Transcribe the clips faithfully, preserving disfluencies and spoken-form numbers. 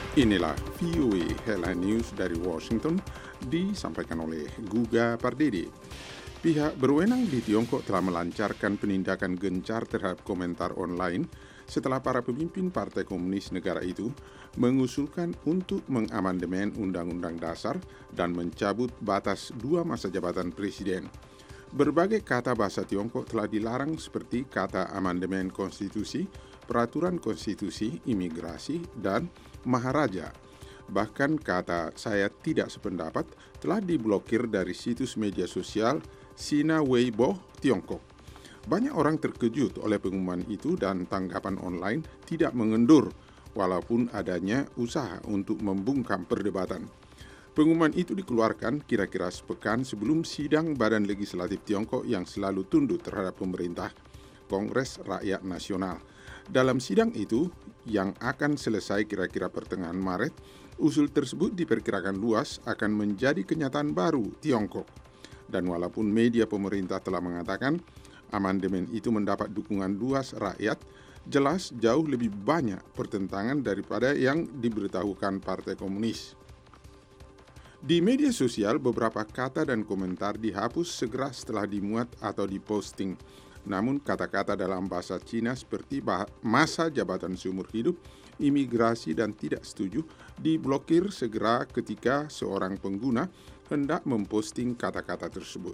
Inilah V O A Headline News dari Washington, disampaikan oleh Guga Pardede. Pihak berwenang di Tiongkok telah melancarkan penindakan gencar terhadap komentar online setelah para pemimpin Partai Komunis negara itu mengusulkan untuk mengamandemen Undang-Undang Dasar dan mencabut batas dua masa jabatan presiden. Berbagai kata bahasa Tiongkok telah dilarang seperti kata amandemen konstitusi, peraturan konstitusi, imigrasi, dan maharaja. Bahkan kata saya tidak sependapat telah diblokir dari situs media sosial Sina Weibo Tiongkok. Banyak orang terkejut oleh pengumuman itu dan tanggapan online tidak mengendur walaupun adanya usaha untuk membungkam perdebatan. Pengumuman itu dikeluarkan kira-kira sepekan sebelum sidang Badan Legislatif Tiongkok yang selalu tunduk terhadap pemerintah, Kongres Rakyat Nasional. Dalam sidang itu, yang akan selesai kira-kira pertengahan Maret, usul tersebut diperkirakan luas akan menjadi kenyataan baru Tiongkok. Dan walaupun media pemerintah telah mengatakan amandemen itu mendapat dukungan luas rakyat, jelas jauh lebih banyak pertentangan daripada yang diberitahukan Partai Komunis. Di media sosial, beberapa kata dan komentar dihapus segera setelah dimuat atau diposting. Namun kata-kata dalam bahasa Cina seperti masa jabatan seumur hidup, imigrasi, dan tidak setuju diblokir segera ketika seorang pengguna hendak memposting kata-kata tersebut.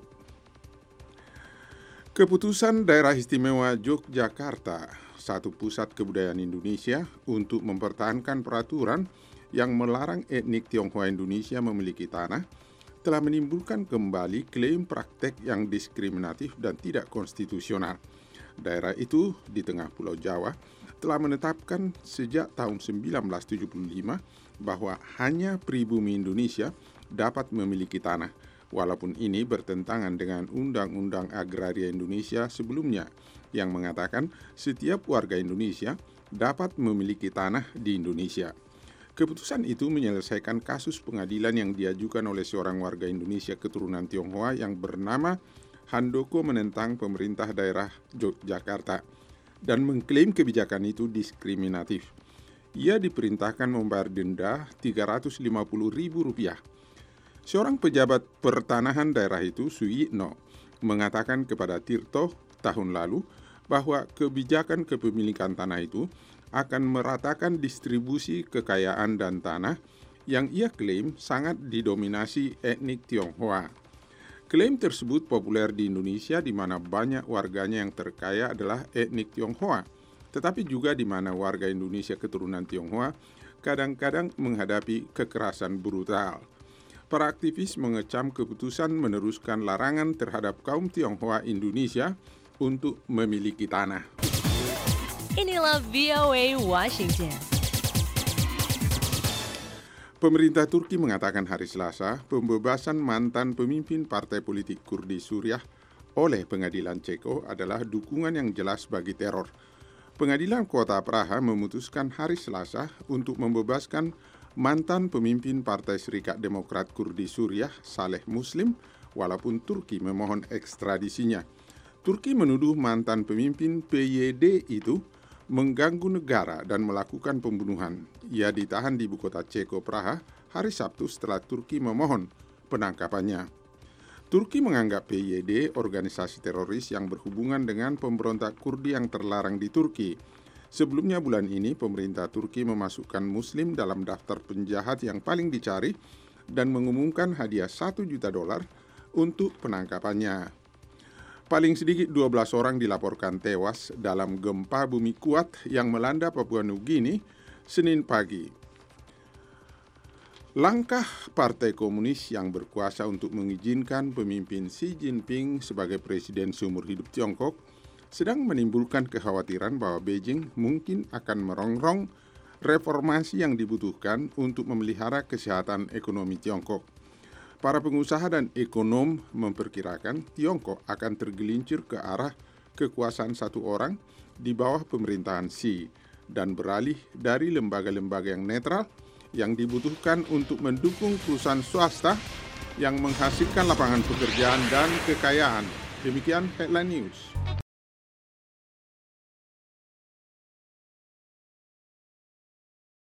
Keputusan Daerah Istimewa Yogyakarta, satu pusat kebudayaan Indonesia, untuk mempertahankan peraturan yang melarang etnik Tionghoa Indonesia memiliki tanah, telah menimbulkan kembali klaim praktek yang diskriminatif dan tidak konstitusional. Daerah itu di tengah Pulau Jawa telah menetapkan sejak tahun seribu sembilan ratus tujuh puluh lima bahwa hanya pribumi Indonesia dapat memiliki tanah, walaupun ini bertentangan dengan Undang-Undang Agraria Indonesia sebelumnya yang mengatakan setiap warga Indonesia dapat memiliki tanah di Indonesia. Keputusan itu menyelesaikan kasus pengadilan yang diajukan oleh seorang warga Indonesia keturunan Tionghoa yang bernama Handoko menentang pemerintah daerah Yogyakarta dan mengklaim kebijakan itu diskriminatif. Ia diperintahkan membayar denda tiga ratus lima puluh ribu rupiah. Seorang pejabat pertanahan daerah itu, Suyitno, mengatakan kepada Tirto tahun lalu bahwa kebijakan kepemilikan tanah itu akan meratakan distribusi kekayaan dan tanah yang ia klaim sangat didominasi etnik Tionghoa. Klaim tersebut populer di Indonesia di mana banyak warganya yang terkaya adalah etnik Tionghoa, tetapi juga di mana warga Indonesia keturunan Tionghoa kadang-kadang menghadapi kekerasan brutal. Para aktivis mengecam keputusan meneruskan larangan terhadap kaum Tionghoa Indonesia untuk memiliki tanah. Inilah V O A Washington. Pemerintah Turki mengatakan hari Selasa pembebasan mantan pemimpin partai politik Kurdi Suriah oleh pengadilan Ceko adalah dukungan yang jelas bagi teror. Pengadilan Kota Praha memutuskan hari Selasa untuk membebaskan mantan pemimpin Partai Serikat Demokrat Kurdi Suriah, Saleh Muslim, walaupun Turki memohon ekstradisinya. Turki menuduh mantan pemimpin P Y D itu mengganggu negara dan melakukan pembunuhan. Ia ditahan di ibu kota Ceko, Praha, hari Sabtu setelah Turki memohon penangkapannya. Turki menganggap P Y D organisasi teroris yang berhubungan dengan pemberontak Kurdi yang terlarang di Turki. Sebelumnya bulan ini, pemerintah Turki memasukkan Muslim dalam daftar penjahat yang paling dicari dan mengumumkan hadiah satu juta dolar untuk penangkapannya. Paling sedikit dua belas orang dilaporkan tewas dalam gempa bumi kuat yang melanda Papua Nugini Senin pagi. Langkah Partai Komunis yang berkuasa untuk mengizinkan pemimpin Xi Jinping sebagai presiden seumur hidup Tiongkok sedang menimbulkan kekhawatiran bahwa Beijing mungkin akan merongrong reformasi yang dibutuhkan untuk memelihara kesehatan ekonomi Tiongkok. Para pengusaha dan ekonom memperkirakan Tiongkok akan tergelincir ke arah kekuasaan satu orang di bawah pemerintahan Xi dan beralih dari lembaga-lembaga yang netral yang dibutuhkan untuk mendukung perusahaan swasta yang menghasilkan lapangan pekerjaan dan kekayaan. Demikian Headline News.